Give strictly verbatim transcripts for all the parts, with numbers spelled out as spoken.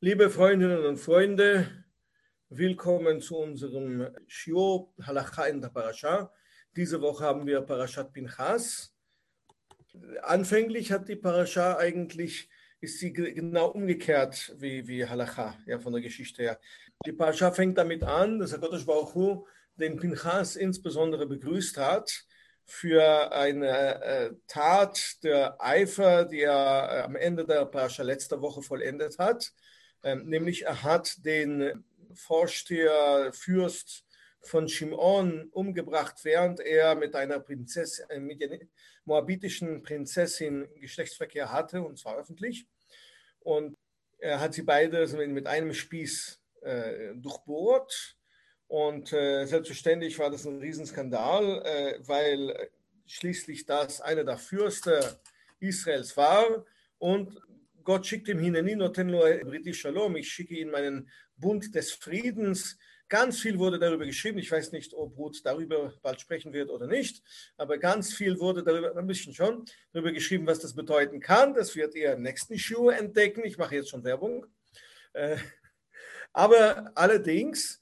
Liebe Freundinnen und Freunde, willkommen zu unserem Shiur Halacha in der Parasha. Diese Woche haben wir Parashat Pinchas. Anfänglich hat die Parasha eigentlich, ist sie genau umgekehrt wie, wie Halacha, ja, von der Geschichte her. Die Parasha fängt damit an, dass HaKadosh Baruch Hu den Pinchas insbesondere begrüßt hat für eine äh, Tat der Eifer, die er äh, am Ende der Parasha letzter Woche vollendet hat. Ähm, nämlich er hat den Vorsteher, Fürst von Shimon umgebracht, während er mit einer Prinzessin, äh, mit einer moabitischen Prinzessin Geschlechtsverkehr hatte, und zwar öffentlich. Und er hat sie beide mit einem Spieß äh, durchbohrt. Und äh, selbstverständlich war das ein Riesenskandal, äh, weil schließlich das einer der Fürsten Israels war. Und Gott schickt ihm Hineni noten lo briti shalom, ich schicke ihm meinen Bund des Friedens. Ganz viel wurde darüber geschrieben. Ich weiß nicht, ob Ruth darüber bald sprechen wird oder nicht, aber ganz viel wurde darüber, ein bisschen schon, darüber geschrieben, was das bedeuten kann. Das wird ihr im nächsten Shiur entdecken. Ich mache jetzt schon Werbung. Äh, aber allerdings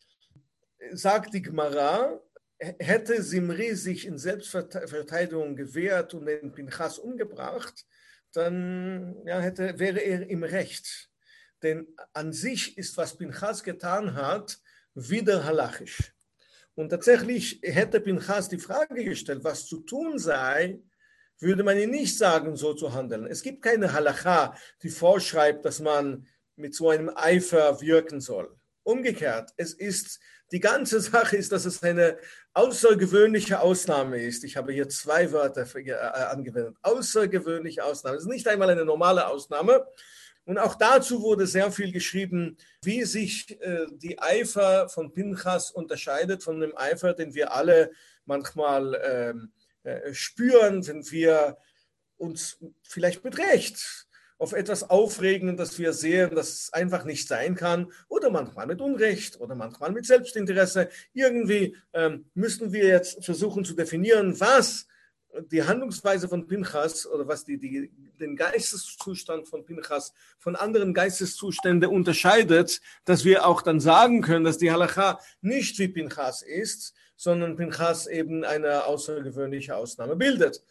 sagt die Gemara, hätte Simri sich in Selbstverteidigung gewehrt und den Pinchas umgebracht, dann ja, hätte, wäre er im Recht. Denn an sich ist, was Pinchas getan hat, wieder halachisch. Und tatsächlich hätte Pinchas die Frage gestellt, was zu tun sei, würde man ihm nicht sagen, so zu handeln. Es gibt keine Halacha, die vorschreibt, dass man mit so einem Eifer wirken soll. Umgekehrt, es ist, die ganze Sache ist, dass es eine außergewöhnliche Ausnahme ist. Ich habe hier zwei Wörter angewendet. Außergewöhnliche Ausnahme. Es ist nicht einmal eine normale Ausnahme. Und auch dazu wurde sehr viel geschrieben, wie sich äh, die Eifer von Pinchas unterscheidet von dem Eifer, den wir alle manchmal ähm, äh, spüren, wenn wir uns vielleicht mit Recht auf etwas aufregen, dass wir sehen, dass es einfach nicht sein kann, oder manchmal mit Unrecht oder manchmal mit Selbstinteresse. Irgendwie ähm, müssen wir jetzt versuchen zu definieren, was die Handlungsweise von Pinchas oder was die, die, den Geisteszustand von Pinchas von anderen Geisteszuständen unterscheidet, dass wir auch dann sagen können, dass die Halacha nicht wie Pinchas ist, sondern Pinchas eben eine außergewöhnliche Ausnahme bildet.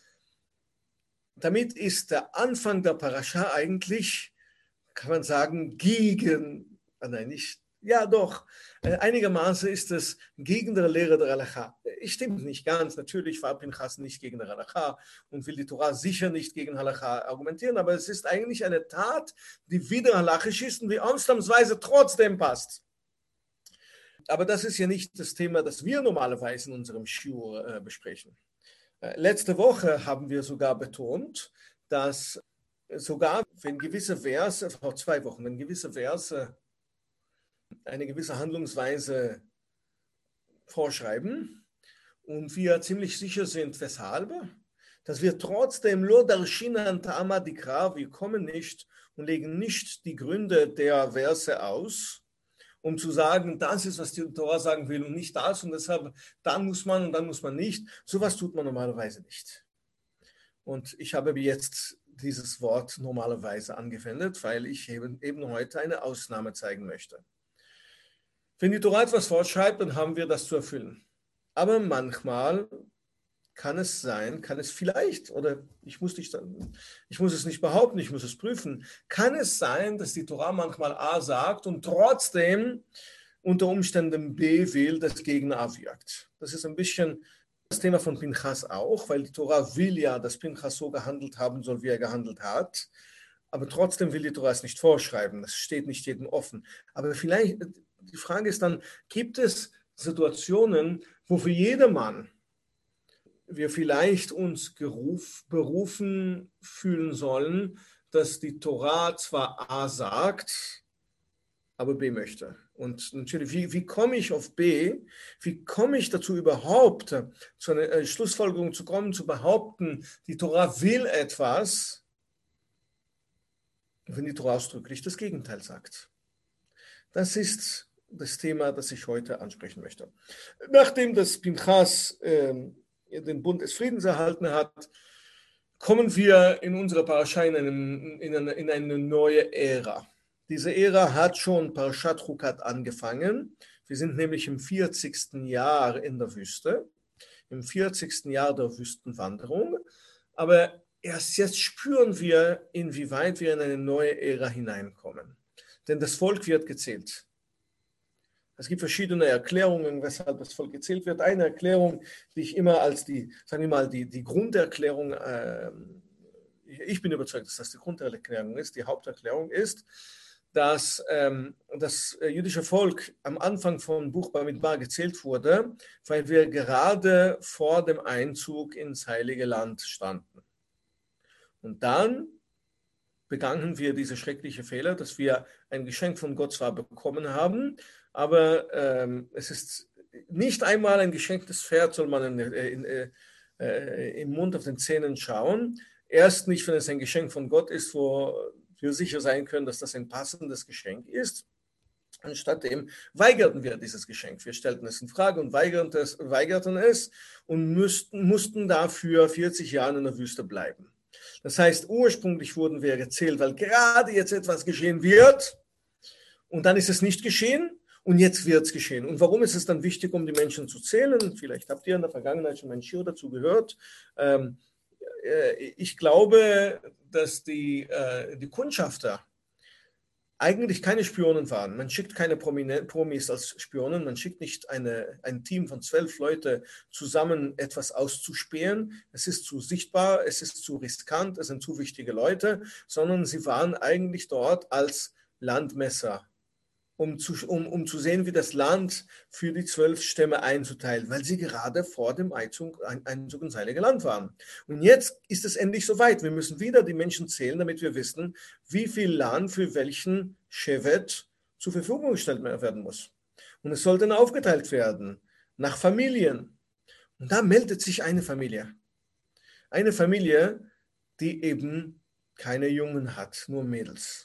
Damit ist der Anfang der Parascha eigentlich, kann man sagen, gegen, nein, nicht, ja doch, einigermaßen ist es gegen die Lehre der Halacha. Stimmt nicht ganz, natürlich war Pinchas nicht gegen die Halacha und will die Torah sicher nicht gegen Halacha argumentieren, aber es ist eigentlich eine Tat, die wieder halachisch ist und die ausnahmsweise trotzdem passt. Aber das ist ja nicht das Thema, das wir normalerweise in unserem Shiur äh, besprechen. Letzte Woche haben wir sogar betont, dass sogar wenn gewisse Verse, vor zwei Wochen, wenn gewisse Verse eine gewisse Handlungsweise vorschreiben und wir ziemlich sicher sind, weshalb, dass wir trotzdem lo darshinan ta'ama dikra, wir kommen nicht und legen nicht die Gründe der Verse aus, um zu sagen, das ist, was die Torah sagen will und nicht das und deshalb, dann muss man und dann muss man nicht. Sowas tut man normalerweise nicht. Und ich habe jetzt dieses Wort normalerweise angewendet, weil ich eben, eben heute eine Ausnahme zeigen möchte. Wenn die Torah etwas vorschreibt, dann haben wir das zu erfüllen. Aber manchmal kann es sein, kann es vielleicht, oder ich muss, nicht, ich muss es nicht behaupten, ich muss es prüfen, kann es sein, dass die Torah manchmal A sagt und trotzdem unter Umständen B will, das gegen A wirkt. Das ist ein bisschen das Thema von Pinchas auch, weil die Torah will ja, dass Pinchas so gehandelt haben soll, wie er gehandelt hat, aber trotzdem will die Torah es nicht vorschreiben, das steht nicht jedem offen. Aber vielleicht, die Frage ist dann, gibt es Situationen, wo für jedermann wir vielleicht uns geruf, berufen fühlen sollen, dass die Torah zwar A sagt, aber B möchte. Und natürlich, wie, wie komme ich auf B? Wie komme ich dazu überhaupt, zu einer äh, Schlussfolgerung zu kommen, zu behaupten, die Torah will etwas, wenn die Torah ausdrücklich das Gegenteil sagt? Das ist das Thema, das ich heute ansprechen möchte. Nachdem das Pinchas äh, den Bund des Friedens erhalten hat, kommen wir in unserer Parascha in, einem, in, eine, in eine neue Ära. Diese Ära hat schon Parashat Chukat angefangen. Wir sind nämlich im vierzigsten Jahr in der Wüste, im vierzigsten Jahr der Wüstenwanderung. Aber erst jetzt spüren wir, inwieweit wir in eine neue Ära hineinkommen. Denn das Volk wird gezählt. Es gibt verschiedene Erklärungen, weshalb das Volk gezählt wird. Eine Erklärung, die ich immer als die, sagen wir mal, die, die Grunderklärung, äh, ich bin überzeugt, dass das die Grunderklärung ist, die Haupterklärung ist, dass ähm, das jüdische Volk am Anfang vom Buch Bamidbar gezählt wurde, weil wir gerade vor dem Einzug ins Heilige Land standen. Und dann begangen wir diese schreckliche Fehler, dass wir ein Geschenk von Gott zwar bekommen haben, aber ähm, es ist nicht einmal ein geschenktes Pferd, soll man in, in, in, äh, im Mund auf den Zähnen schauen. Erst nicht, wenn es ein Geschenk von Gott ist, wo wir sicher sein können, dass das ein passendes Geschenk ist. Anstattdem weigerten wir dieses Geschenk. Wir stellten es in Frage und weigerten es, weigerten es und müssten, mussten dafür vierzig Jahre in der Wüste bleiben. Das heißt, ursprünglich wurden wir gezählt, weil gerade jetzt etwas geschehen wird und dann ist es nicht geschehen und jetzt wird es geschehen. Und warum ist es dann wichtig, um die Menschen zu zählen? Vielleicht habt ihr in der Vergangenheit schon mein Schir dazu gehört. Ähm, äh, ich glaube, dass die, äh, die Kundschafter eigentlich keine Spionen waren. Man schickt keine Promis als Spionen, man schickt nicht eine, ein Team von zwölf Leute zusammen, etwas auszuspähen. Es ist zu sichtbar, es ist zu riskant, es sind zu wichtige Leute, sondern sie waren eigentlich dort als Landmesser, um zu, um, um zu sehen, wie das Land für die zwölf Stämme einzuteilen, weil sie gerade vor dem Einzug, Einzug ins Heilige Land waren. Und jetzt ist es endlich soweit. Wir müssen wieder die Menschen zählen, damit wir wissen, wie viel Land für welchen Shevet zur Verfügung gestellt werden muss. Und es soll dann aufgeteilt werden nach Familien. Und da meldet sich eine Familie. Eine Familie, die eben keine Jungen hat, nur Mädels.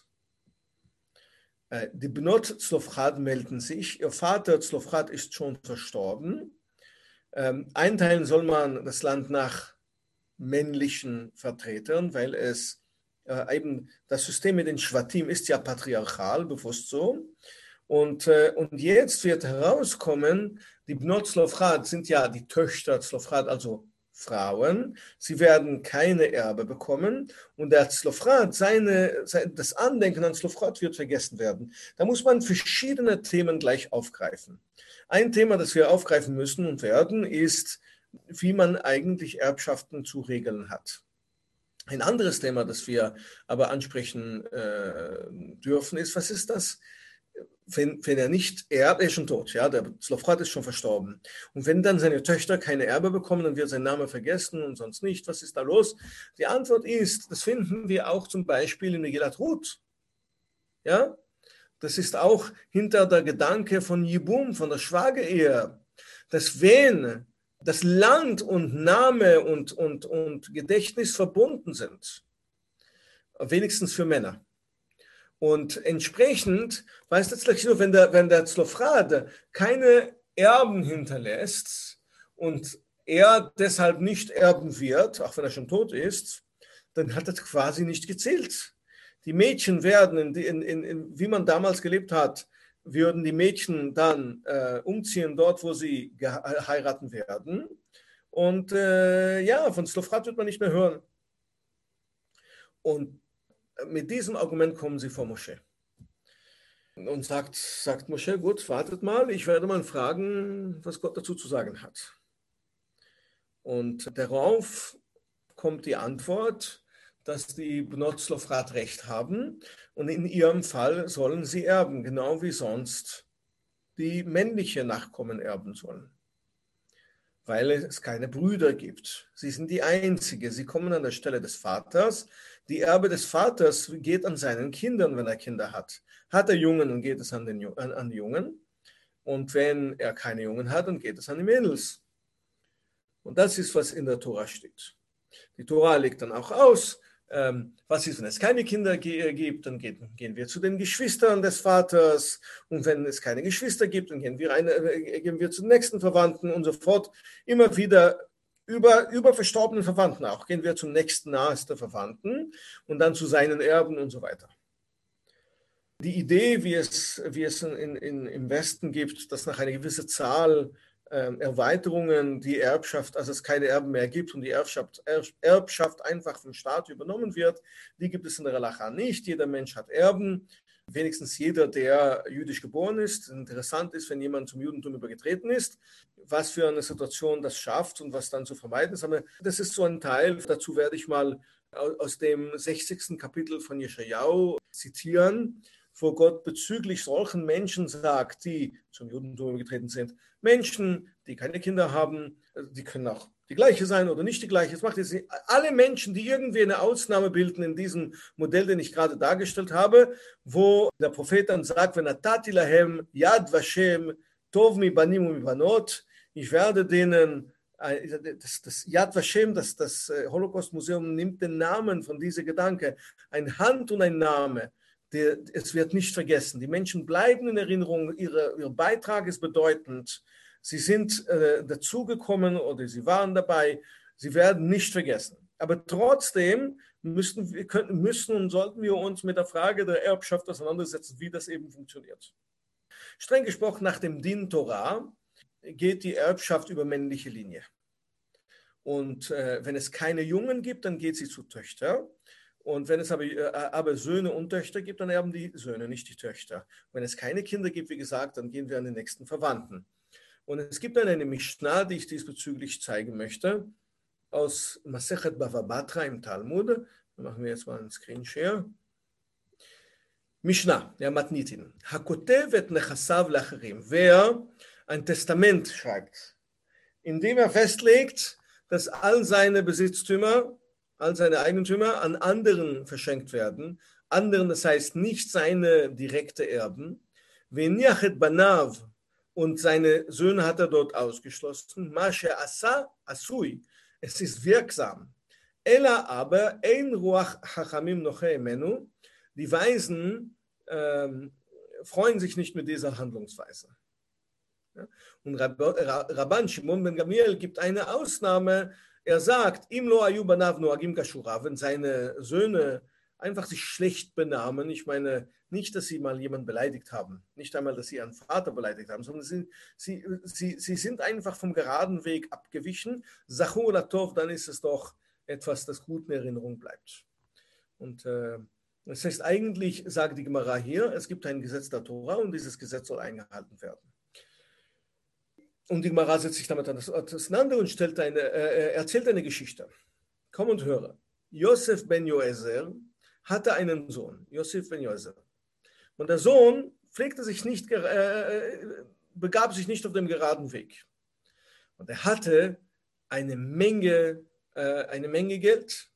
Die Bnot Zlofchad melden sich. Ihr Vater Zlofchad ist schon verstorben. Einteilen soll man das Land nach männlichen Vertretern, weil es äh, eben das System mit den Schwatim ist ja patriarchal, bewusst so. Und, äh, und jetzt wird herauskommen, die Bnot Zlofchad sind ja die Töchter Zlofchad, also Frauen. Sie werden keine Erbe bekommen und der Zlofchad, seine, sein, das Andenken an Zlofchad wird vergessen werden. Da muss man verschiedene Themen gleich aufgreifen. Ein Thema, das wir aufgreifen müssen und werden, ist, wie man eigentlich Erbschaften zu regeln hat. Ein anderes Thema, das wir aber ansprechen äh, dürfen, ist, was ist das, wenn, wenn er nicht erbt, er ist schon tot, ja, der Zlofchad ist schon verstorben. Und wenn dann seine Töchter keine Erbe bekommen, dann wird sein Name vergessen und sonst nicht. Was ist da los? Die Antwort ist, das finden wir auch zum Beispiel in der Megillat Ruth. Ja, das ist auch hinter der Gedanke von Yibum, von der Schwagerehe, dass wenn das Land und Name und, und, und Gedächtnis verbunden sind, wenigstens für Männer. Und entsprechend war es letztlich so, wenn der, wenn der Zlofchad keine Erben hinterlässt und er deshalb nicht erben wird, auch wenn er schon tot ist, dann hat er quasi nicht gezählt. Die Mädchen werden, in, in, in, in, wie man damals gelebt hat, würden die Mädchen dann äh, umziehen dort, wo sie heiraten werden. Und äh, ja, von Zlofchad wird man nicht mehr hören. Und mit diesem Argument kommen sie vor Moshe. Und sagt, sagt Moshe, gut, wartet mal, ich werde mal fragen, was Gott dazu zu sagen hat. Und darauf kommt die Antwort, dass die Bnot Zlofchad recht haben und in ihrem Fall sollen sie erben, genau wie sonst die männliche Nachkommen erben sollen. Weil es keine Brüder gibt. Sie sind die Einzige, sie kommen an der Stelle des Vaters. Die Erbe des Vaters geht an seinen Kindern, wenn er Kinder hat. Hat er Jungen, dann geht es an, den, an, an die Jungen. Und wenn er keine Jungen hat, dann geht es an die Mädels. Und das ist, was in der Tora steht. Die Tora legt dann auch aus, ähm, was ist, wenn es keine Kinder gibt, dann geht, gehen wir zu den Geschwistern des Vaters. Und wenn es keine Geschwister gibt, dann gehen wir, eine, äh, gehen wir zu den nächsten Verwandten und so fort. Immer wieder über, über verstorbenen Verwandten auch. Gehen wir zum nächsten nahesten Verwandten und dann zu seinen Erben und so weiter. Die Idee, wie es, wie es in, in, im Westen gibt, dass nach einer gewissen Zahl äh, Erweiterungen die Erbschaft, also es keine Erben mehr gibt und die Erbschaft, Erbschaft einfach vom Staat übernommen wird, die gibt es in der Halacha nicht. Jeder Mensch hat Erben, wenigstens jeder, der jüdisch geboren ist. Interessant ist, wenn jemand zum Judentum übergetreten ist, was für eine Situation das schafft und was dann zu vermeiden ist. Aber das ist so ein Teil, dazu werde ich mal aus dem sechzigsten Kapitel von Jeschajau zitieren, wo Gott bezüglich solchen Menschen sagt, die zum Judentum übergetreten sind, Menschen, die keine Kinder haben, die können auch die gleiche sein oder nicht die gleiche. Das macht jetzt nicht. Alle Menschen, die irgendwie eine Ausnahme bilden in diesem Modell, den ich gerade dargestellt habe, wo der Prophet dann sagt, wenn Atati lahem Yad Vashem Tov mi Banim und mi Banot, ich werde denen, das, das Yad Vashem, das, das Holocaust-Museum nimmt den Namen von diesem Gedanke, ein Hand und ein Name. Der, es wird nicht vergessen. Die Menschen bleiben in Erinnerung, ihre, ihr Beitrag ist bedeutend. Sie sind äh, dazugekommen oder sie waren dabei. Sie werden nicht vergessen. Aber trotzdem müssen, wir, können, müssen und sollten wir uns mit der Frage der Erbschaft auseinandersetzen, wie das eben funktioniert. Streng gesprochen, nach dem Din Torah geht die Erbschaft über männliche Linie. Und äh, wenn es keine Jungen gibt, dann geht sie zu Töchtern. Und wenn es aber, aber Söhne und Töchter gibt, dann erben die Söhne, nicht die Töchter. Wenn es keine Kinder gibt, wie gesagt, dann gehen wir an den nächsten Verwandten. Und es gibt dann eine Mishnah, die ich diesbezüglich zeigen möchte, aus Masechet Bava Batra im Talmud. Da machen wir jetzt mal einen Screenshare. Mishnah, der Matnitin. Hakotev et nechasav lacherim. Wer ein Testament schreibt, in dem er festlegt, dass all seine Besitztümer, all seine Eigentümer an anderen verschenkt werden. Anderen, das heißt nicht seine direkte Erben. Veniachet banav, und seine Söhne hat er dort ausgeschlossen. Mashe asa asui, es ist wirksam. Ela aber ein ruach hachamim noche emenu, die Weisen ähm, freuen sich nicht mit dieser Handlungsweise. Ja? Und Rabban Shimon ben Gamliel gibt eine Ausnahme. Er sagt, im lo ayu banav noagim kashura, wenn seine Söhne einfach sich schlecht benahmen, ich meine nicht, dass sie mal jemanden beleidigt haben, nicht einmal, dass sie ihren Vater beleidigt haben, sondern sie, sie, sie, sie sind einfach vom geraden Weg abgewichen, Zachur latov, dann ist es doch etwas, das gut in Erinnerung bleibt. Und äh, das heißt eigentlich, sagt die Gemara hier, es gibt ein Gesetz der Tora und dieses Gesetz soll eingehalten werden. Und die Gemara setzt sich damit auseinander und stellt eine, äh, erzählt eine Geschichte. Komm und höre. Yosef ben Yoezer hatte einen Sohn, Yosef ben Yoezer. Und der Sohn pflegte sich nicht, äh, begab sich nicht auf dem geraden Weg. Und er hatte eine Menge, äh, eine Menge Geld.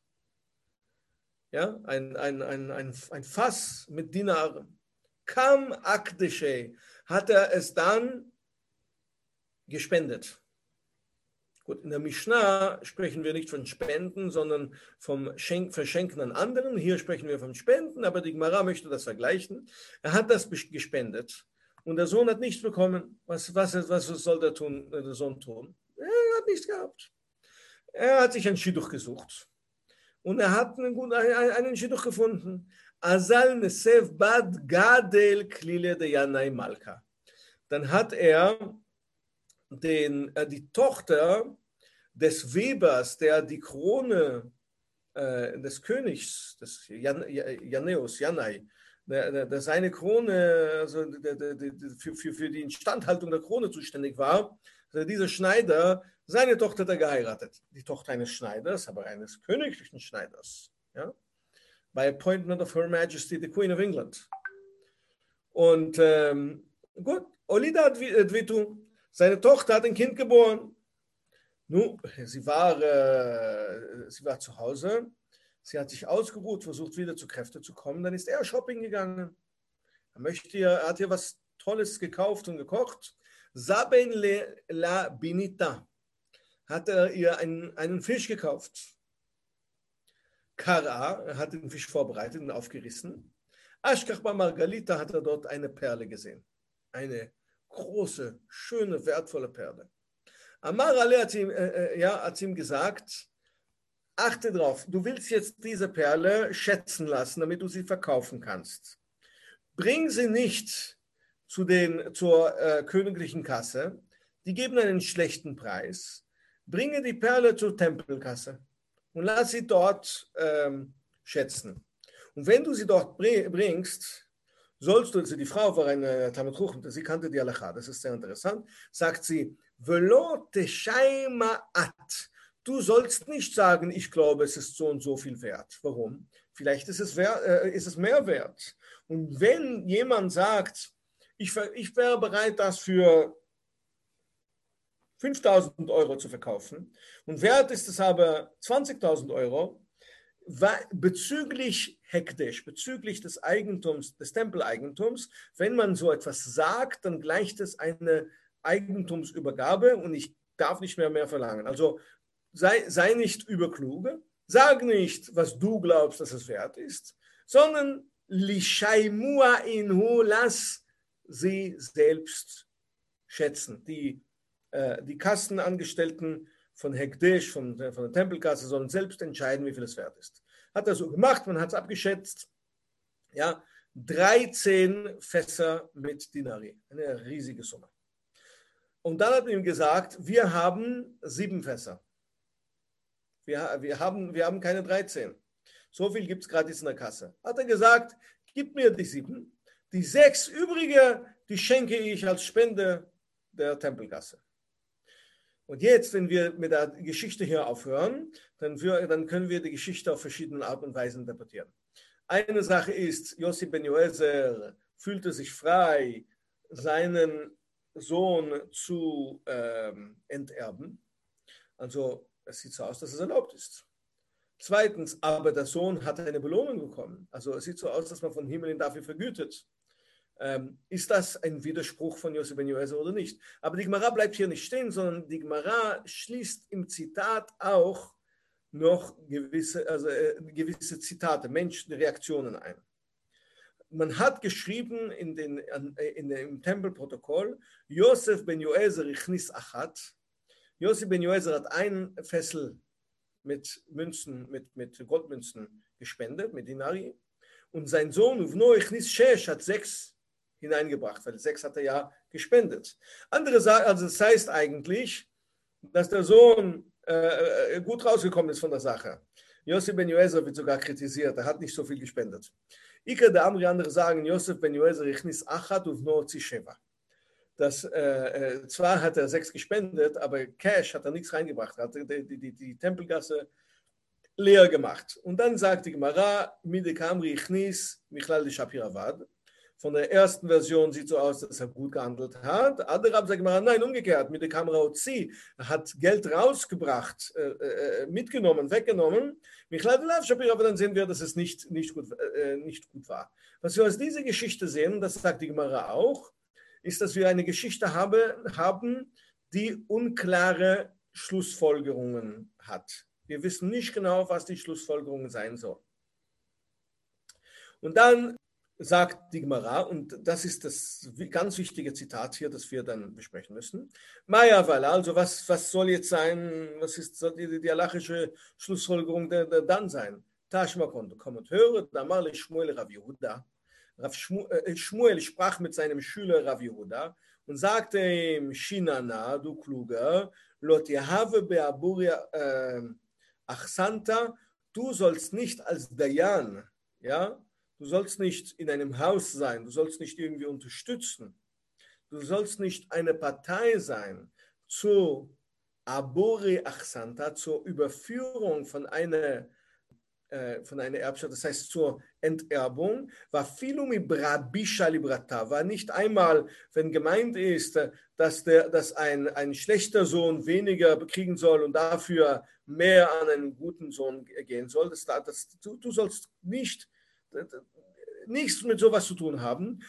Ja, ein, ein, ein, ein, ein Fass mit Dinaren. Kam Akdeshe, hat er es dann gespendet. Gut, in der Mishnah sprechen wir nicht von Spenden, sondern vom Schenk, Verschenken an anderen. Hier sprechen wir von Spenden, aber die Gemara möchte das vergleichen. Er hat das gespendet und der Sohn hat nichts bekommen. Was, was, was soll der, tun, der Sohn tun? Er hat nichts gehabt. Er hat sich ein Shidduch gesucht und er hat einen, guten, einen Shidduch gefunden. Azal nesev bad gadel klile de yanai malka. Dann hat er Den, äh, die Tochter des Webers, der die Krone äh, des Königs, des Jan, Janeus, Janai, der, der, der seine Krone, also der, der, der, für, für, für die Instandhaltung der Krone zuständig war, also dieser Schneider, seine Tochter hat er geheiratet. Die Tochter eines Schneiders, aber eines königlichen Schneiders. Ja? By appointment of Her Majesty, the Queen of England. Und ähm, gut, Olida Dvitu, seine Tochter hat ein Kind geboren. Nun, sie war, äh, sie war zu Hause. Sie hat sich ausgeruht, versucht wieder zu Kräften zu kommen. Dann ist er shopping gegangen. Er, möchte ihr, er hat ihr was Tolles gekauft und gekocht. Saben le la binita. Hat er ihr einen, einen Fisch gekauft. Kara, er hat den Fisch vorbereitet und aufgerissen. Ashkach ba Margalita hat er dort eine Perle gesehen. Eine große, schöne, wertvolle Perle. Amar Ale hat ihm, äh, ja, hat ihm gesagt, achte drauf, du willst jetzt diese Perle schätzen lassen, damit du sie verkaufen kannst. bring sie nicht zu den, zur äh, königlichen Kasse, die geben einen schlechten Preis, bringe die Perle zur Tempelkasse und lass sie dort ähm, schätzen. Und wenn du sie dort bringst, sollst du, also die Frau war eine Talmid Chacham, sie kannte die Halacha, das ist sehr interessant, sagt sie, Velo teshai ma'at. Du sollst nicht sagen, ich glaube, es ist so und so viel wert. Warum? Vielleicht ist es, wert, äh, ist es mehr wert. Und wenn jemand sagt, ich, ich wäre bereit, das für fünftausend Euro zu verkaufen und wert ist es aber zwanzigtausend Euro, bezüglich Hekdesh, bezüglich des Eigentums, des Tempeleigentums, wenn man so etwas sagt, dann gleicht es eine Eigentumsübergabe und ich darf nicht mehr mehr verlangen. Also sei, sei nicht überkluge, sag nicht, was du glaubst, dass es wert ist, sondern lishaimua inhu, lass sie selbst schätzen. Die, äh, die Kassenangestellten von Hekdesh, von, von der Tempelkasse, sollen selbst entscheiden, wie viel es wert ist. Hat er so gemacht, man hat es abgeschätzt. Ja, dreizehn Fässer mit Dinari, eine riesige Summe. Und dann hat er ihm gesagt, wir haben sieben Fässer. Wir, wir, haben, wir haben keine dreizehn. So viel gibt es gratis in der Kasse. Hat er gesagt, gib mir die sieben. Die sechs übrige, die schenke ich als Spende der Tempelkasse. Und jetzt, wenn wir mit der Geschichte hier aufhören, dann, wir, dann können wir die Geschichte auf verschiedene Art und Weise interpretieren. Eine Sache ist, Yossi ben Yoezer fühlte sich frei, seinen Sohn zu ähm, enterben. Also es sieht so aus, dass es erlaubt ist. Zweitens, aber der Sohn hat eine Belohnung bekommen. Also es sieht so aus, dass man von Himmel dafür vergütet. Ähm, ist das ein Widerspruch von Yossi ben Yoezer oder nicht? Aber die Gemara bleibt hier nicht stehen, sondern die Gemara schließt im Zitat auch noch gewisse, also, äh, gewisse Zitate, Menschenreaktionen ein. Man hat geschrieben in den, in dem im Tempelprotokoll, Yosef ben Yoezer ichnis achat. Yossi ben Yoezer hat ein Fessel mit Münzen, mit, mit Goldmünzen gespendet, mit Dinari. Und sein Sohn Uvno ichnis shesh hat sechs hineingebracht, weil sechs hat er ja gespendet. Andere sagen, also das heißt eigentlich, dass der Sohn äh, gut rausgekommen ist von der Sache. Yossi ben Yoezer wird sogar kritisiert, er hat nicht so viel gespendet. Ike der Amri, andere sagen, Yosef ben Yoezer ichnis achat uvno zisheva. Das, äh, zwar hat er sechs gespendet, aber Cash hat er nichts reingebracht, er hat die, die, die, die Tempelgasse leer gemacht. Und dann sagt die Gemara, Mide Kamri ichnis Michlal de Shapiravad. Von der ersten Version sieht so aus, dass er gut gehandelt hat. Andere sagt Gemara, nein, umgekehrt, Mide Kamra Otzi, er hat Geld rausgebracht, äh, äh, mitgenommen, weggenommen. Michlal de Shapiravad, dann sehen wir, dass es nicht, nicht, gut, äh, nicht gut war. Was wir aus dieser Geschichte sehen, das sagt die Gemara auch, ist, dass wir eine Geschichte habe, haben, die unklare Schlussfolgerungen hat. Wir wissen nicht genau, was die Schlussfolgerung sein soll. Und dann sagt die Gemara, und das ist das ganz wichtige Zitat hier, das wir dann besprechen müssen. Maya Vala, also was, was soll jetzt sein, was ist soll die, die halachische Schlussfolgerung der, der dann sein? Tashma konnte, komm und höre, da mal Shmuel Rav Yehuda. Rav Shmuel sprach mit seinem Schüler Rav Yehuda und sagte ihm, Shinana, du Kluger, Lot Yahave be'aburia achsanta, du sollst nicht als Dayan, ja, du sollst nicht in einem Haus sein, du sollst nicht irgendwie unterstützen, du sollst nicht eine Partei sein zu Aburi achsanta, zur Überführung von einer von einer Erbschaft, das heißt zur Enterbung, war Filumi Brabisha Librata, war nicht einmal, wenn gemeint ist, dass, der, dass ein, ein schlechter Sohn weniger kriegen soll und dafür mehr an einen guten Sohn gehen soll. Das, das, du, du sollst nicht, nichts mit sowas zu tun haben.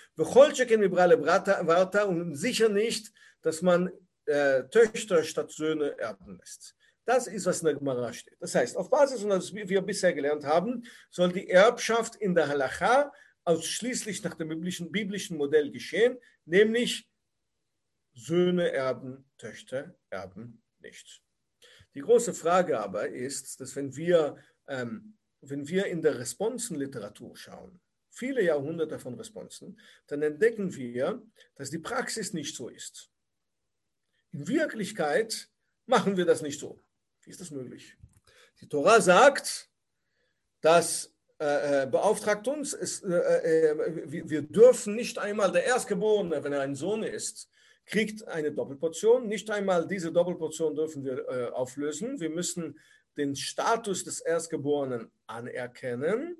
Und sicher nicht, dass man äh, Töchter statt Söhne erben lässt. Das ist, was in der Gemara steht. Das heißt, auf Basis von was wir bisher gelernt haben, soll die Erbschaft in der Halacha ausschließlich nach dem biblischen, biblischen Modell geschehen, nämlich Söhne erben, Töchter erben nicht. Die große Frage aber ist, dass wenn wir, ähm, wenn wir in der Responsenliteratur schauen, viele Jahrhunderte von Responsen, dann entdecken wir, dass die Praxis nicht so ist. In Wirklichkeit machen wir das nicht so. Wie ist das möglich? Die Tora sagt, dass äh, beauftragt uns, es, äh, äh, wir, wir dürfen nicht einmal der Erstgeborene, wenn er ein Sohn ist, kriegt eine Doppelportion. Nicht einmal diese Doppelportion dürfen wir äh, auflösen. Wir müssen den Status des Erstgeborenen anerkennen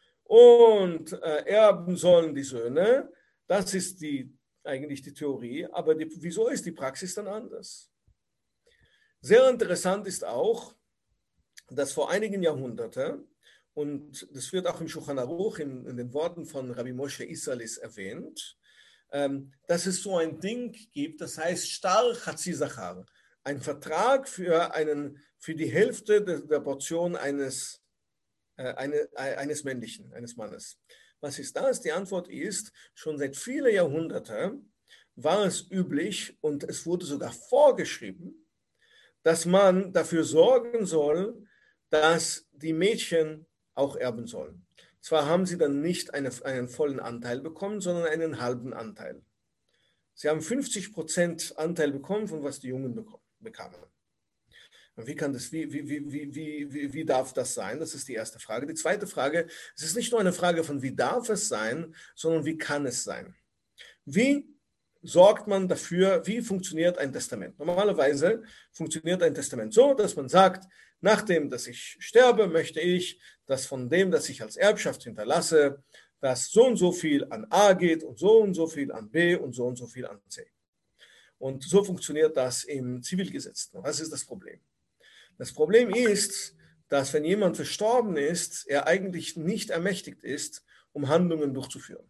und äh, erben sollen die Söhne. Das ist die, eigentlich die Theorie. Aber die, wieso ist die Praxis dann anders? Sehr interessant ist auch, dass vor einigen Jahrhunderten, und das wird auch im Shulchan Aruch in, in den Worten von Rabbi Moshe Isserlis erwähnt, ähm, dass es so ein Ding gibt, das heißt Shtar Chatzi Zachar, ein Vertrag für, einen, für die Hälfte der, der Portion eines, äh, eine, eines männlichen, eines Mannes. Was ist das? Die Antwort ist, schon seit vielen Jahrhunderten war es üblich und es wurde sogar vorgeschrieben, dass man dafür sorgen soll, dass die Mädchen auch erben sollen. Zwar haben sie dann nicht eine, einen vollen Anteil bekommen, sondern einen halben Anteil. Sie haben fünfzig Prozent Anteil bekommen, von was die Jungen bekamen. Und wie kann das, wie, wie, wie, wie, wie, wie darf das sein? Das ist die erste Frage. Die zweite Frage, es ist nicht nur eine Frage von, wie darf es sein, sondern wie kann es sein? Wie sorgt man dafür, wie funktioniert ein Testament? Normalerweise funktioniert ein Testament so, dass man sagt, nachdem, dass ich sterbe, möchte ich, dass von dem, das ich als Erbschaft hinterlasse, dass so und so viel an A geht und so und so viel an B und so und so viel an C. Und so funktioniert das im Zivilgesetz. Was ist das Problem? Das Problem ist, dass wenn jemand verstorben ist, er eigentlich nicht ermächtigt ist, um Handlungen durchzuführen.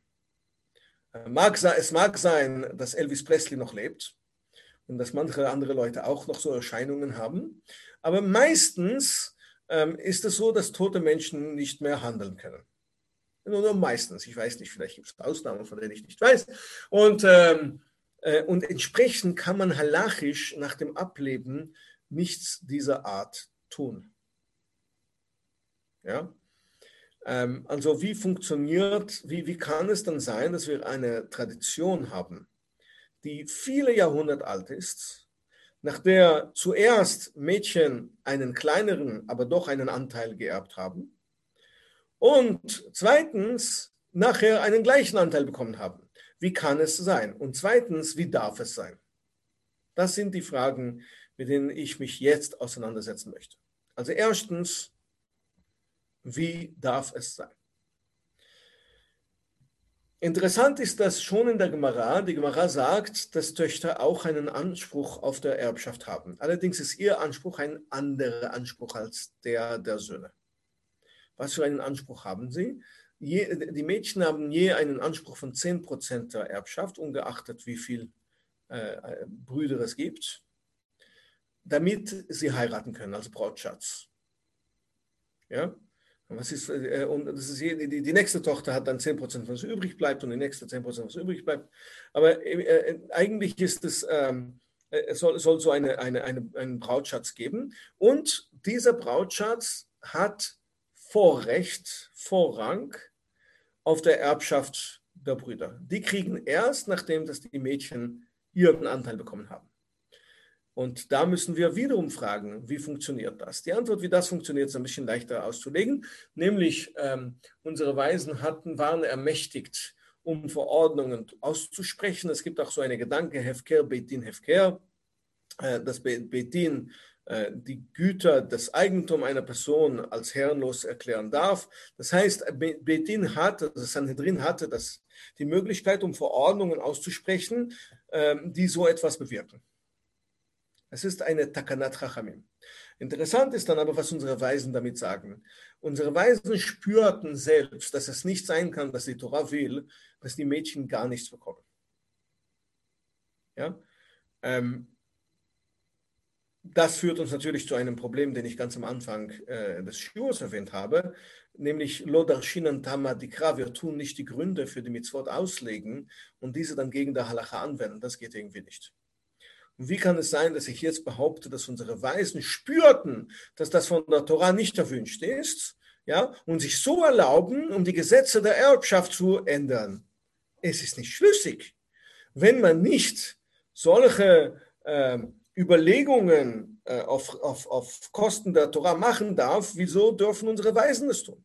Es mag sein, dass Elvis Presley noch lebt und dass manche andere Leute auch noch so Erscheinungen haben, aber meistens ähm, ist es so, dass tote Menschen nicht mehr handeln können. Nur, nur meistens, ich weiß nicht, vielleicht gibt es Ausnahmen, von denen ich nicht weiß. Und, ähm, äh, und entsprechend kann man halachisch nach dem Ableben nichts dieser Art tun. Ja? Ähm, also wie funktioniert, wie, wie kann es dann sein, dass wir eine Tradition haben, die viele Jahrhunderte alt ist, nach der zuerst Mädchen einen kleineren, aber doch einen Anteil geerbt haben und zweitens nachher einen gleichen Anteil bekommen haben. Wie kann es sein? Und zweitens, wie darf es sein? Das sind die Fragen, mit denen ich mich jetzt auseinandersetzen möchte. Also erstens, wie darf es sein? Interessant ist, dass schon in der Gemara, die Gemara sagt, dass Töchter auch einen Anspruch auf der Erbschaft haben. Allerdings ist ihr Anspruch ein anderer Anspruch als der der Söhne. Was für einen Anspruch haben sie? Je, die Mädchen haben je einen Anspruch von zehn Prozent der Erbschaft, ungeachtet wie viele äh, Brüder es gibt, damit sie heiraten können als Brautschatz. Ja? Was ist, äh, und das ist die, die, die nächste Tochter hat dann zehn Prozent, was übrig bleibt, und die nächste zehn Prozent, was übrig bleibt. Aber äh, eigentlich ist es, ähm, es soll, soll so eine, eine, eine, einen Brautschatz geben. Und dieser Brautschatz hat Vorrecht, Vorrang auf der Erbschaft der Brüder. Die kriegen erst, nachdem dass die Mädchen ihren Anteil bekommen haben. Und da müssen wir wiederum fragen, wie funktioniert das? Die Antwort, wie das funktioniert, ist ein bisschen leichter auszulegen. Nämlich, ähm, unsere Weisen hatten, waren ermächtigt, um Verordnungen auszusprechen. Es gibt auch so eine Gedanke, Hefker, Beitin, Hefker, äh, dass Beitin äh, die Güter, das Eigentum einer Person als herrenlos erklären darf. Das heißt, Beitin hatte, das Sanhedrin hatte das, die Möglichkeit, um Verordnungen auszusprechen, äh, die so etwas bewirken. Es ist eine Takanat Chachamim. Interessant ist dann aber, was unsere Weisen damit sagen. Unsere Weisen spürten selbst, dass es nicht sein kann, dass die Tora will, dass die Mädchen gar nichts bekommen. Ja? Ähm, das führt uns natürlich zu einem Problem, den ich ganz am Anfang äh, des Shiurs erwähnt habe, nämlich Lo darshinan tama dikra, wir tun nicht die Gründe für die Mitzvot auslegen und diese dann gegen der Halacha anwenden. Das geht irgendwie nicht. Und wie kann es sein, dass ich jetzt behaupte, dass unsere Weisen spürten, dass das von der Tora nicht erwünscht ist? ja, und sich so erlauben, um die Gesetze der Erbschaft zu ändern. Es ist nicht schlüssig. Wenn man nicht solche äh, Überlegungen äh, auf, auf, auf Kosten der Torah machen darf, wieso dürfen unsere Weisen es tun?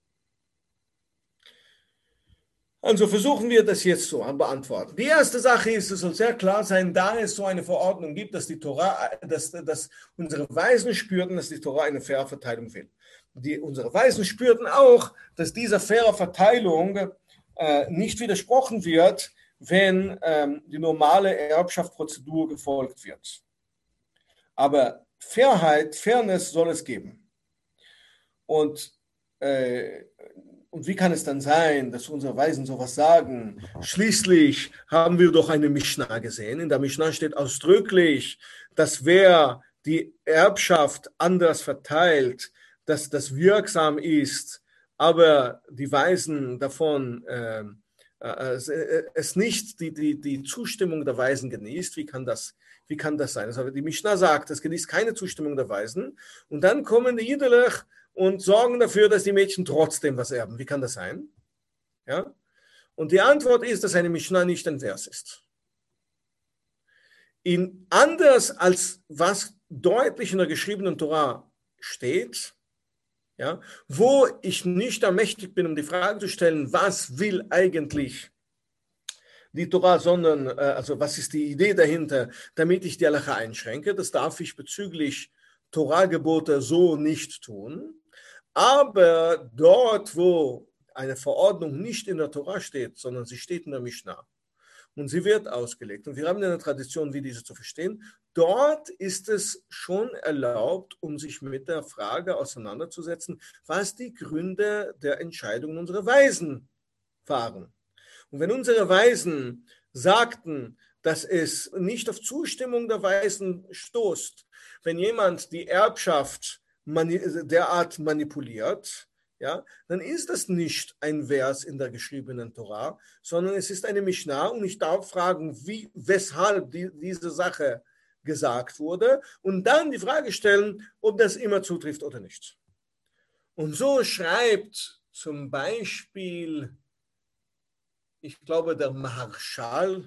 Also versuchen wir das jetzt so zu beantworten. Die erste Sache ist, es soll sehr klar sein, da es so eine Verordnung gibt, dass die Torah, dass, dass unsere Weisen spürten, dass die Torah eine faire Verteilung will. Die, unsere Weisen spürten auch, dass dieser faire Verteilung äh, nicht widersprochen wird, wenn ähm, die normale Erbschaftsprozedur gefolgt wird. Aber Fairheit, Fairness soll es geben. Und äh, Und wie kann es dann sein, dass unsere Weisen sowas sagen? Schließlich haben wir doch eine Mishnah gesehen. In der Mishnah steht ausdrücklich, dass wer die Erbschaft anders verteilt, dass das wirksam ist, aber die Weisen davon äh, äh, es nicht die, die, die Zustimmung der Weisen genießt. Wie kann das, wie kann das sein? Also die Mishnah sagt, es genießt keine Zustimmung der Weisen. Und dann kommen die Yidelech und sorgen dafür, dass die Mädchen trotzdem was erben. Wie kann das sein? Ja? Und die Antwort ist, dass eine Mishnah nicht ein Vers ist. In anders als was deutlich in der geschriebenen Torah steht, ja, wo ich nicht ermächtigt bin, um die Frage zu stellen, was will eigentlich die Torah, sondern äh, also was ist die Idee dahinter, damit ich die Halacha einschränke, das darf ich bezüglich Torah-Gebote so nicht tun. Aber dort, wo eine Verordnung nicht in der Torah steht, sondern sie steht in der Mishnah und sie wird ausgelegt, und wir haben eine Tradition, wie diese zu verstehen, dort ist es schon erlaubt, um sich mit der Frage auseinanderzusetzen, was die Gründe der Entscheidungen unserer Weisen waren. Und wenn unsere Weisen sagten, dass es nicht auf Zustimmung der Weisen stoßt, wenn jemand die Erbschaft derart manipuliert, ja, dann ist das nicht ein Vers in der geschriebenen Torah, sondern es ist eine Mishnah und ich darf fragen, wie, weshalb die, diese Sache gesagt wurde und dann die Frage stellen, ob das immer zutrifft oder nicht. Und so schreibt zum Beispiel, ich glaube, der Maharshal,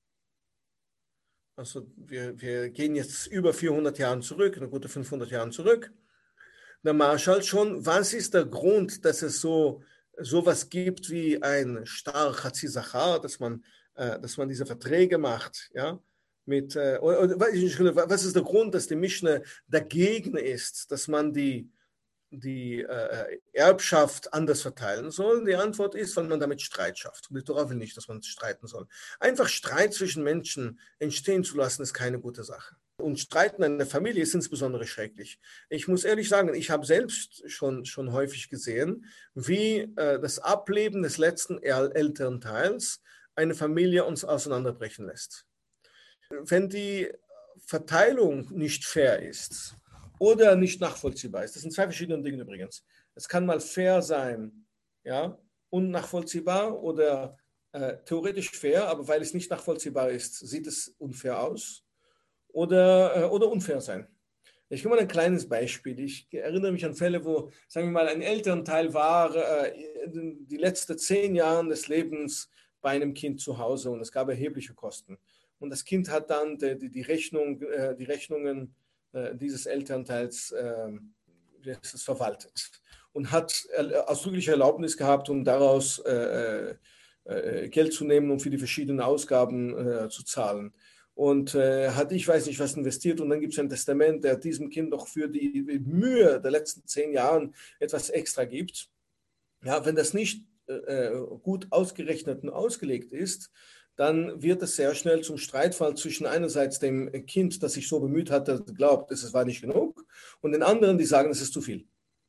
also wir, wir gehen jetzt über vierhundert Jahre zurück, eine gute fünfhundert Jahre zurück, der Marschall schon, was ist der Grund, dass es so sowas gibt wie ein Star Chatzi Zachar, dass man, äh, dass man diese Verträge macht, ja, mit, äh, oder, oder, was ist der Grund, dass die Mischne dagegen ist, dass man die, die äh, Erbschaft anders verteilen soll? Die Antwort ist, weil man damit Streit schafft. Und die Torah will nicht, dass man streiten soll. Einfach Streit zwischen Menschen entstehen zu lassen, ist keine gute Sache. Und Streiten in der Familie ist insbesondere schrecklich. Ich muss ehrlich sagen, ich habe selbst schon, schon häufig gesehen, wie äh, das Ableben des letzten El- Elternteils eine Familie uns auseinanderbrechen lässt. Wenn die Verteilung nicht fair ist oder nicht nachvollziehbar ist, das sind zwei verschiedene Dinge übrigens. Es kann mal fair sein, ja, und nachvollziehbar oder äh, theoretisch fair, aber weil es nicht nachvollziehbar ist, sieht es unfair aus. Oder, oder unfair sein. Ich gebe mal ein kleines Beispiel. Ich erinnere mich an Fälle, wo, sagen wir mal, ein Elternteil war äh, die letzten zehn Jahre des Lebens bei einem Kind zu Hause und es gab erhebliche Kosten. Und das Kind hat dann die, die, die, Rechnung, äh, die Rechnungen äh, dieses Elternteils äh, verwaltet und hat ausdrückliche Erlaubnis gehabt, um daraus äh, äh, Geld zu nehmen und für die verschiedenen Ausgaben äh, zu zahlen. Und äh, hat, ich weiß nicht, was investiert. Und dann gibt es ein Testament, der diesem Kind doch für die Mühe der letzten zehn Jahre etwas extra gibt. Ja, wenn das nicht äh, gut ausgerechnet und ausgelegt ist, dann wird es sehr schnell zum Streitfall zwischen einerseits dem Kind, das sich so bemüht hat, das glaubt, es war nicht genug, und den anderen, die sagen, es ist zu viel.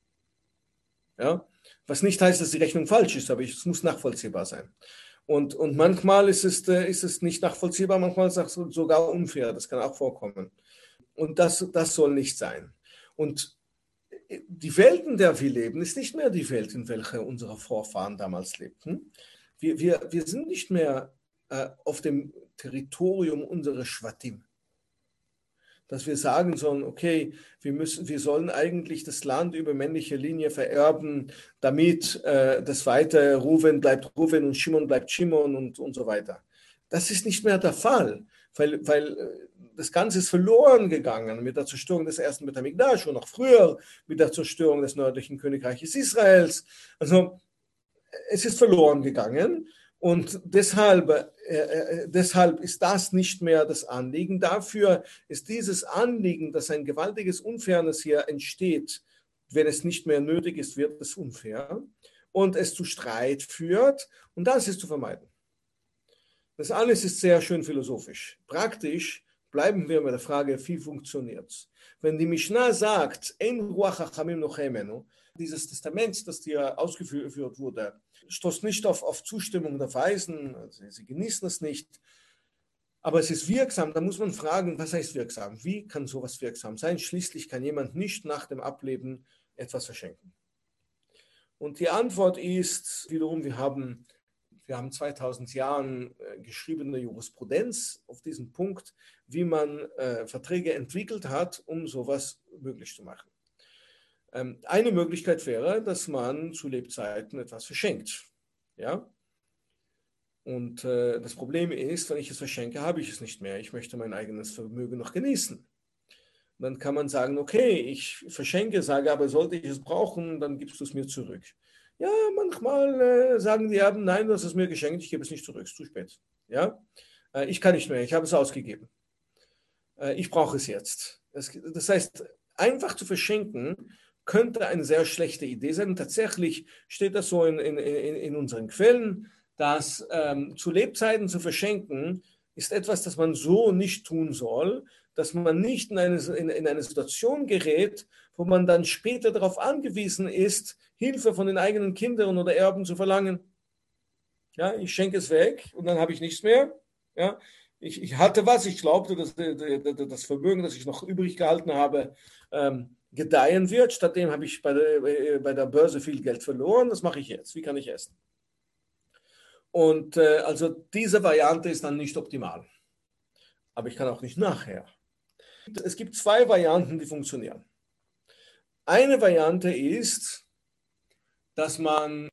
Ja? Was nicht heißt, dass die Rechnung falsch ist, aber es muss nachvollziehbar sein. Und, und manchmal ist es, äh, ist es nicht nachvollziehbar, manchmal ist es sogar unfair, das kann auch vorkommen. Und das, das soll nicht sein. Und die Welt, in der wir leben, ist nicht mehr die Welt, in welcher unsere Vorfahren damals lebten. Wir, wir, wir sind nicht mehr äh, auf dem Territorium unserer Schwatim, dass wir sagen sollen, okay, wir, müssen, wir sollen eigentlich das Land über männliche Linie vererben, damit äh, das weiter Ruven bleibt Ruven und Shimon bleibt Shimon und, und so weiter. Das ist nicht mehr der Fall, weil, weil das Ganze ist verloren gegangen mit der Zerstörung des ersten Beit HaMikdash und noch früher mit der Zerstörung des nördlichen Königreiches Israels. Also es ist verloren gegangen. Und deshalb, äh, deshalb ist das nicht mehr das Anliegen. Dafür ist dieses Anliegen, dass ein gewaltiges Unfairness hier entsteht, wenn es nicht mehr nötig ist, wird es unfair und es zu Streit führt. Und das ist zu vermeiden. Das alles ist sehr schön philosophisch. Praktisch bleiben wir bei der Frage, wie funktioniert es? Wenn die Mishnah sagt, Ein Ruach Chachamim Nochemenu, dieses Testament, das dir ausgeführt wurde, stoßt nicht auf, auf Zustimmung der Weisen, also sie genießen es nicht, aber es ist wirksam, da muss man fragen, was heißt wirksam? Wie kann sowas wirksam sein? Schließlich kann jemand nicht nach dem Ableben etwas verschenken. Und die Antwort ist wiederum, wir haben, wir haben zweitausend Jahren äh, geschriebene Jurisprudenz auf diesen Punkt, wie man äh, Verträge entwickelt hat, um sowas möglich zu machen. Eine Möglichkeit wäre, dass man zu Lebzeiten etwas verschenkt. Ja? Und äh, das Problem ist, wenn ich es verschenke, habe ich es nicht mehr. Ich möchte mein eigenes Vermögen noch genießen. Dann kann man sagen, okay, ich verschenke, sage aber, sollte ich es brauchen, dann gibst du es mir zurück. Ja, manchmal äh, sagen die Erben, nein, du hast es mir geschenkt, ich gebe es nicht zurück, es ist zu spät. Ja? Äh, ich kann nicht mehr, ich habe es ausgegeben. Äh, ich brauche es jetzt. Das, das heißt, einfach zu verschenken, könnte eine sehr schlechte Idee sein. Und tatsächlich steht das so in, in, in unseren Quellen, dass ähm, zu Lebzeiten zu verschenken, ist etwas, das man so nicht tun soll, dass man nicht in eine, in, in eine Situation gerät, wo man dann später darauf angewiesen ist, Hilfe von den eigenen Kindern oder Erben zu verlangen. Ja, ich schenke es weg und dann habe ich nichts mehr. Ja, ich, ich hatte was, ich glaubte, dass das Vermögen, das ich noch übrig gehalten habe, ähm, gedeihen wird. Stattdem habe ich bei der, bei der Börse viel Geld verloren. Das mache ich jetzt. Wie kann ich essen? Und äh, also diese Variante ist dann nicht optimal. Aber ich kann auch nicht nachher. Es gibt zwei Varianten, die funktionieren. Eine Variante ist, dass man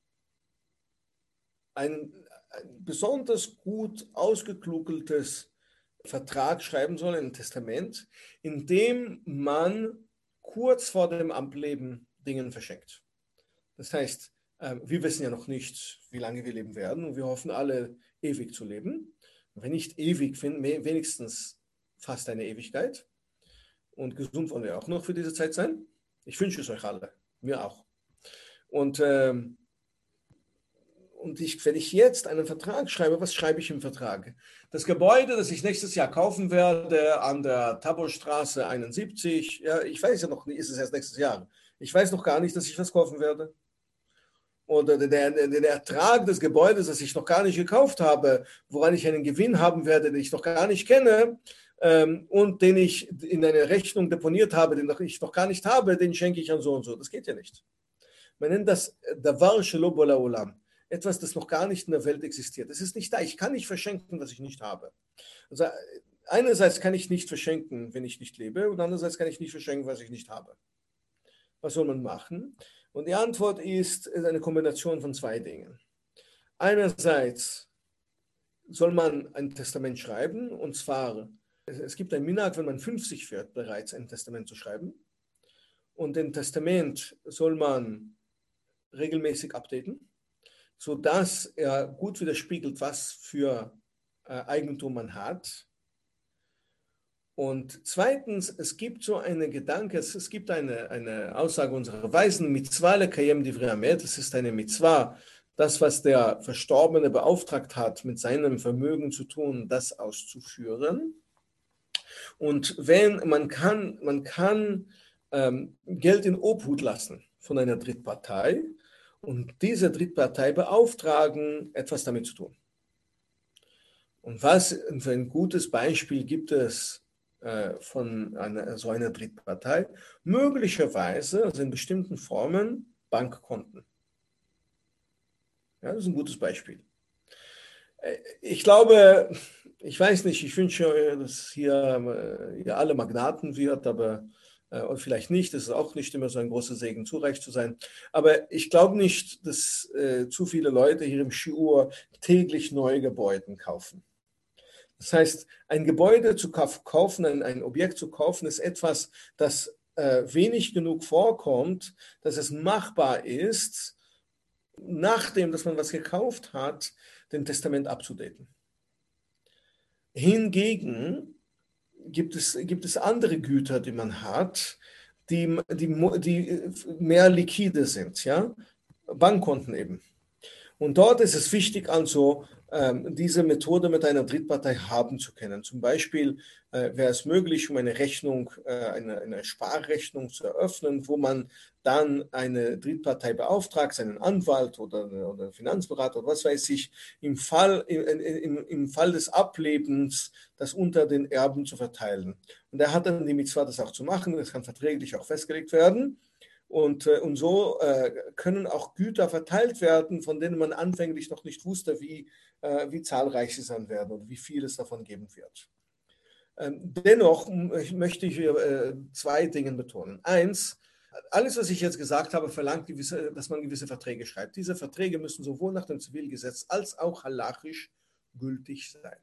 ein, ein besonders gut ausgeklügeltes Vertrag schreiben soll, ein Testament, in dem man kurz vor dem Ableben Dingen verschenkt. Das heißt, wir wissen ja noch nicht, wie lange wir leben werden und wir hoffen alle ewig zu leben. Wenn nicht ewig, wenigstens fast eine Ewigkeit. Und gesund wollen wir auch noch für diese Zeit sein. Ich wünsche es euch alle, mir auch. Und, ähm, und ich, wenn ich jetzt einen Vertrag schreibe, was schreibe ich im Vertrag? Das Gebäude, das ich nächstes Jahr kaufen werde an der Taborstraße einundsiebzig, ja, ich weiß ja noch nicht, ist es erst nächstes Jahr. Ich weiß noch gar nicht, dass ich was kaufen werde. Oder der, der, der Ertrag des Gebäudes, das ich noch gar nicht gekauft habe, woran ich einen Gewinn haben werde, den ich noch gar nicht kenne ähm, und den ich in eine Rechnung deponiert habe, den ich noch gar nicht habe, den schenke ich an so und so. Das geht ja nicht. Man nennt das Davar shelo bo la'olam, etwas, das noch gar nicht in der Welt existiert. Es ist nicht da. Ich kann nicht verschenken, was ich nicht habe. Also einerseits kann ich nicht verschenken, wenn ich nicht lebe, und andererseits kann ich nicht verschenken, was ich nicht habe. Was soll man machen? Und die Antwort ist eine Kombination von zwei Dingen. Einerseits soll man ein Testament schreiben, und zwar, es gibt ein Minhag, wenn man fünfzig wird, bereits ein Testament zu schreiben. Und den Testament soll man regelmäßig updaten, sodass er gut widerspiegelt, was für Eigentum man hat. Und zweitens, es gibt so eine Gedanke, es, es gibt eine, eine Aussage unserer Weisen, Mitzvah lekayem divrei hamet, es ist eine Mitzvah, das, was der Verstorbene beauftragt hat, mit seinem Vermögen zu tun, das auszuführen. Und wenn man kann, man kann ähm, Geld in Obhut lassen von einer Drittpartei und diese Drittpartei beauftragen, etwas damit zu tun. Und was für ein gutes Beispiel gibt es von einer, so einer Drittpartei? Möglicherweise, also in bestimmten Formen, Bankkonten. Ja, das ist ein gutes Beispiel. Ich glaube, Ich weiß nicht, ich wünsche, dass hier äh, ihr alle Magnaten wird, aber äh, und vielleicht nicht. Das ist auch nicht immer so ein großer Segen, zu reich zu sein. Aber ich glaube nicht, dass äh, zu viele Leute hier im Shiur täglich neue Gebäude kaufen. Das heißt, ein Gebäude zu kaufen, ein, ein Objekt zu kaufen, ist etwas, das äh, wenig genug vorkommt, dass es machbar ist, nachdem, dass man was gekauft hat, den Testament abzudaten. Hingegen gibt es, gibt es andere Güter, die man hat, die, die, die mehr liquide sind, ja? Bankkonten eben. Und dort ist es wichtig, also ähm, diese Methode mit einer Drittpartei haben zu können. Zum Beispiel äh, wäre es möglich, um eine Rechnung, äh, eine, eine Sparrechnung zu eröffnen, wo man dann eine Drittpartei beauftragt, einen Anwalt oder, oder Finanzberater oder was weiß ich, im Fall, im, im, im Fall des Ablebens das unter den Erben zu verteilen. Und er hat dann die Mitzvah, das auch zu machen. Das kann verträglich auch festgelegt werden. Und, und so äh, können auch Güter verteilt werden, von denen man anfänglich noch nicht wusste, wie, äh, wie zahlreich sie sein werden und wie viel es davon geben wird. Ähm, dennoch möchte ich hier äh, zwei Dinge betonen. Eins, alles, was ich jetzt gesagt habe, verlangt, gewisse, dass man gewisse Verträge schreibt. Diese Verträge müssen sowohl nach dem Zivilgesetz als auch halachisch gültig sein.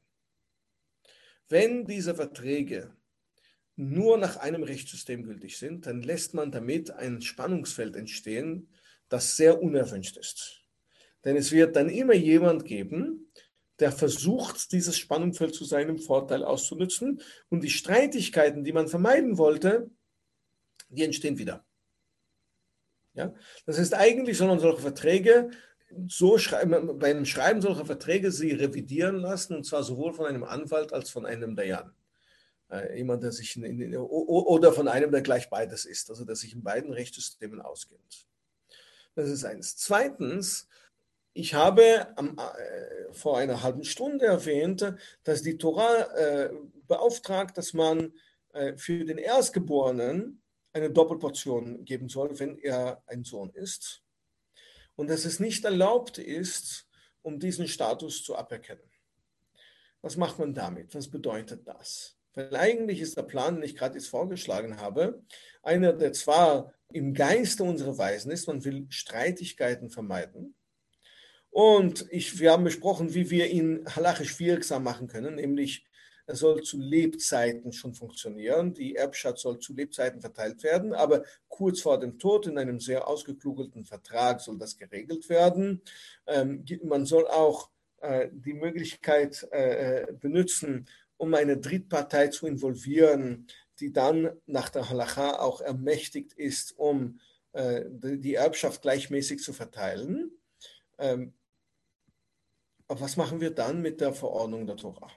Wenn diese Verträge nur nach einem Rechtssystem gültig sind, dann lässt man damit ein Spannungsfeld entstehen, das sehr unerwünscht ist. Denn es wird dann immer jemand geben, der versucht, dieses Spannungsfeld zu seinem Vorteil auszunutzen und die Streitigkeiten, die man vermeiden wollte, die entstehen wieder. Ja? Das heißt, eigentlich soll man solche Verträge so schreiben, bei einem Schreiben solcher Verträge sie revidieren lassen, und zwar sowohl von einem Anwalt als von einem Dayan. Jemand, der sich in, in, oder von einem, der gleich beides ist, also der sich in beiden Rechtssystemen auskennt. Das ist eins. Zweitens, ich habe am, äh, vor einer halben Stunde erwähnt, dass die Tora äh, beauftragt, dass man äh, für den Erstgeborenen eine Doppelportion geben soll, wenn er ein Sohn ist. Und dass es nicht erlaubt ist, um diesen Status zu aberkennen. Was macht man damit? Was bedeutet das? Weil eigentlich ist der Plan, den ich gerade jetzt vorgeschlagen habe, einer, der zwar im Geiste unserer Weisen ist, man will Streitigkeiten vermeiden. Und ich, wir haben besprochen, wie wir ihn halachisch wirksam machen können, nämlich er soll zu Lebzeiten schon funktionieren. Die Erbschaft soll zu Lebzeiten verteilt werden, aber kurz vor dem Tod in einem sehr ausgeklugelten Vertrag soll das geregelt werden. Ähm, man soll auch äh, die Möglichkeit äh, benutzen, um eine Drittpartei zu involvieren, die dann nach der Halacha auch ermächtigt ist, um äh, die Erbschaft gleichmäßig zu verteilen. Ähm, aber was machen wir dann mit der Verordnung der Tora?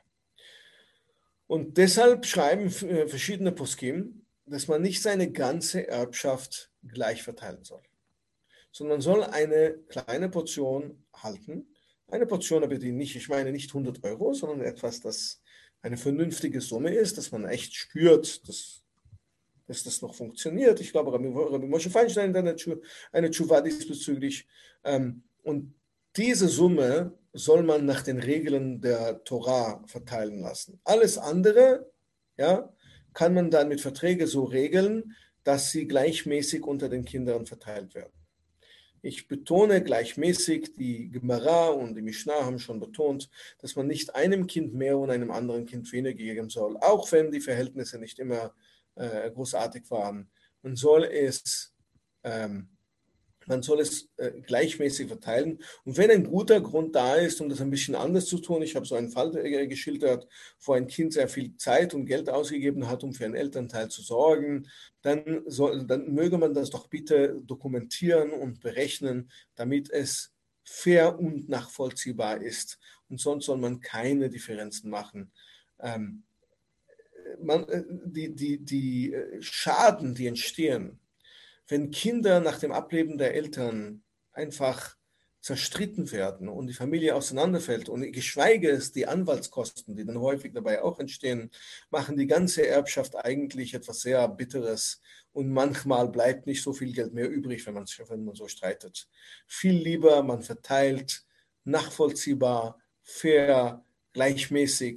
Und deshalb schreiben verschiedene Poskim, dass man nicht seine ganze Erbschaft gleich verteilen soll, sondern soll eine kleine Portion halten. Eine Portion, aber die nicht, ich meine nicht hundert Euro, sondern etwas, das eine vernünftige Summe ist, dass man echt spürt, dass, dass das noch funktioniert. Ich glaube, Rabbi, Rabbi Moshe Feinstein hat eine, eine Tshuva diesbezüglich. Und diese Summe soll man nach den Regeln der Torah verteilen lassen. Alles andere, ja, kann man dann mit Verträgen so regeln, dass sie gleichmäßig unter den Kindern verteilt werden. Ich betone gleichmäßig, die Gemara und die Mishnah haben schon betont, dass man nicht einem Kind mehr und einem anderen Kind weniger geben soll, auch wenn die Verhältnisse nicht immer äh, großartig waren. Man soll es ähm, Man soll es äh, gleichmäßig verteilen. Und wenn ein guter Grund da ist, um das ein bisschen anders zu tun, ich habe so einen Fall äh, geschildert, wo ein Kind sehr viel Zeit und Geld ausgegeben hat, um für einen Elternteil zu sorgen, dann, soll, dann möge man das doch bitte dokumentieren und berechnen, damit es fair und nachvollziehbar ist. Und sonst soll man keine Differenzen machen. Ähm, man, äh, die, die, die Schaden, die entstehen, wenn Kinder nach dem Ableben der Eltern einfach zerstritten werden und die Familie auseinanderfällt und geschweige es die Anwaltskosten, die dann häufig dabei auch entstehen, machen die ganze Erbschaft eigentlich etwas sehr Bitteres und manchmal bleibt nicht so viel Geld mehr übrig, wenn man, wenn man so streitet. Viel lieber, man verteilt nachvollziehbar, fair, gleichmäßig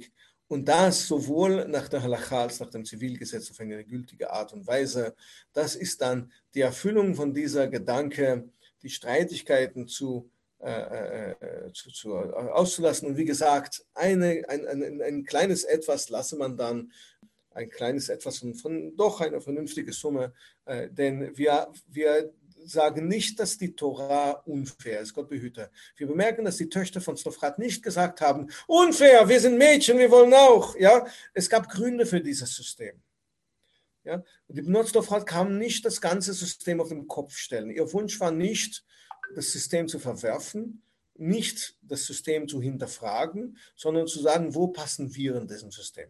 Und das sowohl nach der Halacha als nach dem Zivilgesetz auf eine gültige Art und Weise. Das ist dann die Erfüllung von dieser Gedanke, die Streitigkeiten zu, äh, äh, zu, zu, äh, auszulassen. Und wie gesagt, eine, ein, ein, ein kleines Etwas lasse man dann, ein kleines Etwas von, von doch einer vernünftigen Summe, äh, denn wir, wir sagen nicht, dass die Tora unfair ist, Gott behüte. Wir bemerken, dass die Töchter von Zlofrat nicht gesagt haben, unfair, wir sind Mädchen, wir wollen auch. Ja? Es gab Gründe für dieses System. Ja? Und die Bnot Zlofrat kamen nicht das ganze System auf den Kopf stellen. Ihr Wunsch war nicht, das System zu verwerfen, nicht das System zu hinterfragen, sondern zu sagen, wo passen wir in diesem System?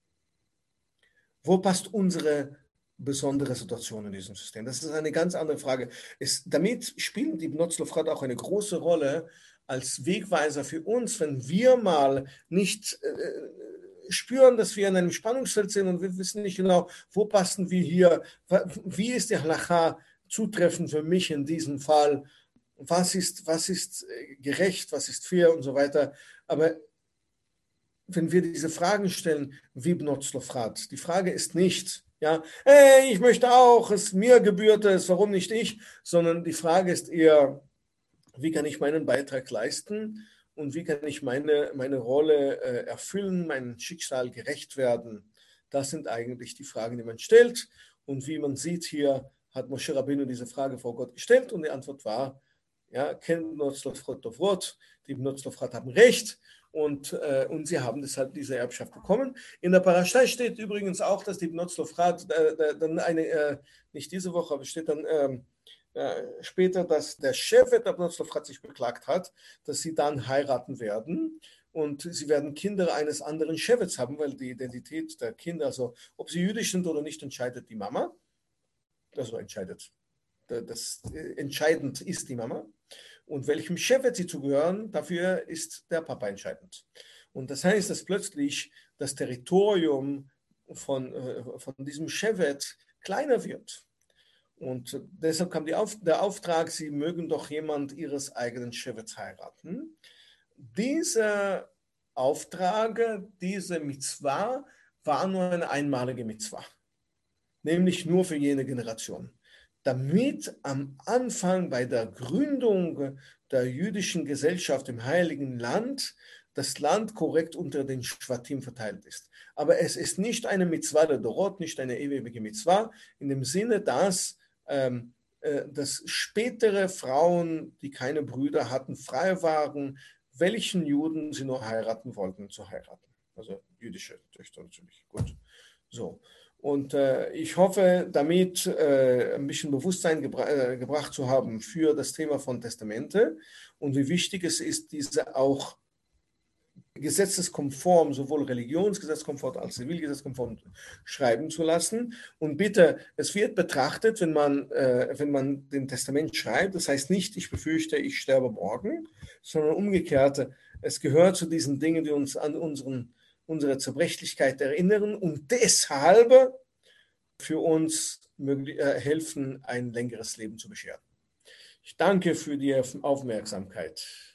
Wo passt unsere besondere Situation in diesem System? Das ist eine ganz andere Frage. Es, damit spielen die Bnot Zlofrat auch eine große Rolle als Wegweiser für uns, wenn wir mal nicht äh, spüren, dass wir in einem Spannungsfeld sind und wir wissen nicht genau, wo passen wir hier, wie ist die Halacha zutreffend für mich in diesem Fall, was ist, was ist gerecht, was ist fair und so weiter. Aber wenn wir diese Fragen stellen, wie Bnot Zlofrat, die Frage ist nicht, ja, hey, ich möchte auch, es mir gebührt es, warum nicht ich, sondern die Frage ist eher, wie kann ich meinen Beitrag leisten und wie kann ich meine, meine Rolle äh, erfüllen, mein Schicksal gerecht werden. Das sind eigentlich die Fragen, die man stellt. Und wie man sieht hier, hat Moshe Rabbeinu diese Frage vor Gott gestellt und die Antwort war, ja, Ken Bnot Zlofrat Dovrot, die Bnot Zlofrat haben Recht. Und, äh, und sie haben deshalb diese Erbschaft bekommen. In der Parasha steht übrigens auch, dass die Bnot Zlofrat äh, dann eine, äh, nicht diese Woche, aber steht dann ähm, äh, später, dass der Shevet der Bnot Zlofrat sich beklagt hat, dass sie dann heiraten werden. Und sie werden Kinder eines anderen Shevets haben, weil die Identität der Kinder, also ob sie jüdisch sind oder nicht, entscheidet die Mama. Also entscheidet. Das, äh, entscheidend ist die Mama. Und welchem Shevet sie zugehören, dafür ist der Papa entscheidend. Und das heißt, dass plötzlich das Territorium von, von diesem Shevet kleiner wird. Und deshalb kam die Auf, der Auftrag, sie mögen doch jemand ihres eigenen Shevets heiraten. Dieser Auftrag, diese Mitzvah, war nur eine einmalige Mitzvah. Nämlich nur für jene Generation. Damit am Anfang bei der Gründung der jüdischen Gesellschaft im Heiligen Land das Land korrekt unter den Schwatim verteilt ist. Aber es ist nicht eine Mitzvah der Dorot, nicht eine ewige Mitzvah, in dem Sinne, dass, ähm, äh, dass spätere Frauen, die keine Brüder hatten, frei waren, welchen Juden sie nur heiraten wollten, zu heiraten. Also jüdische Töchter natürlich. Gut. So. Und äh, ich hoffe, damit äh, ein bisschen Bewusstsein gebra äh, gebracht zu haben für das Thema von Testamente und wie wichtig es ist, diese auch gesetzeskonform, sowohl religionsgesetzkonform als zivilgesetzkonform schreiben zu lassen. Und bitte, es wird betrachtet, wenn man, äh, wenn man den Testament schreibt, das heißt nicht, ich befürchte, ich sterbe morgen, sondern umgekehrt, es gehört zu diesen Dingen, die uns an unseren unsere Zerbrechlichkeit erinnern und deshalb für uns möglich, äh, helfen, ein längeres Leben zu bescheren. Ich danke für die Aufmerksamkeit.